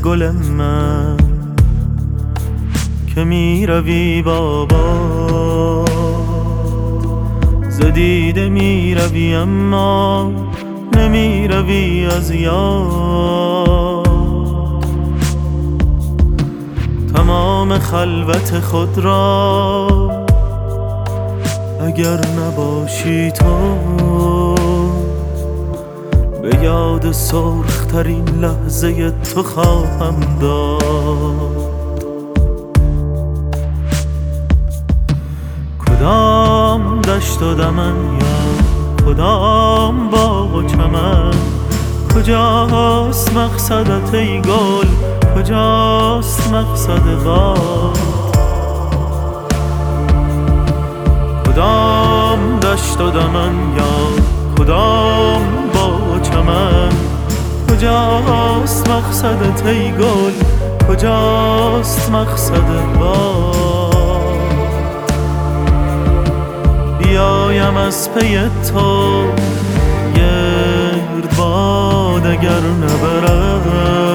گل من که می روی بابا، ز دیده می روی اما نمی روی از یاد. تمام خلوت خود را اگر نباشی تو، به یاد سرخ‌ترین لحظه تو خواهم داد. کدام دشت و دمن یا کدام باغ و چمن، کجاست مقصدت ای گل، کجاست مقصد باد؟ کدام دشت و دمن یا کدام باغ و چمن، کجاست مقصدت ای گل، کجاست مقصد باد؟ بیایم از پی تو گردباد اگر نبرم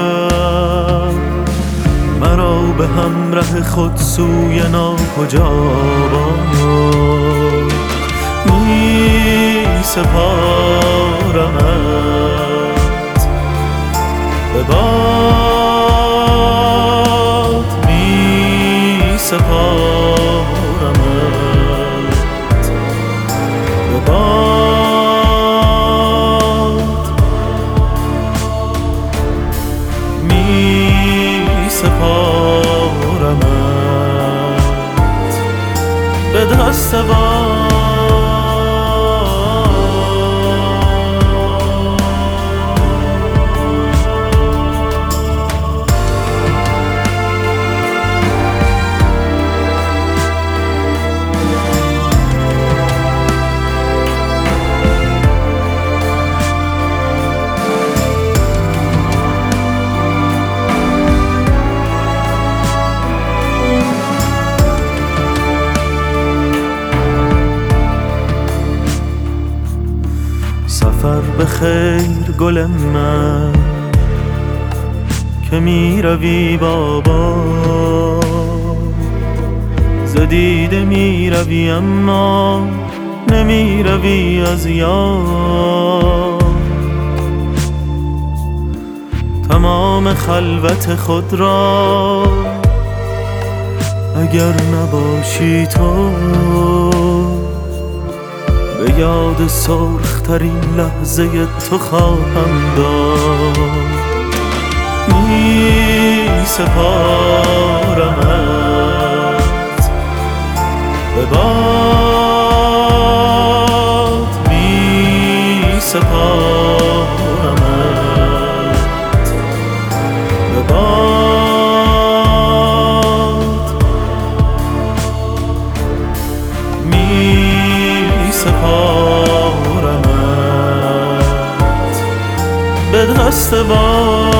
مرا به همراه خود سوی ناکجا باد. می سپارمت به باد، می سپارمت به باد، می سپارمت به دست باد. سفر به خیر گل من که می روی بابا، ز دیده می روی اما نمی روی از یاد. تمام خلوت خود را اگر نباشی تو، به یاد سرخ‌ترین لحظه تو خواهم داد. می سپارمت به باد، می سپارمت به باد، می سپارمت به دست باد.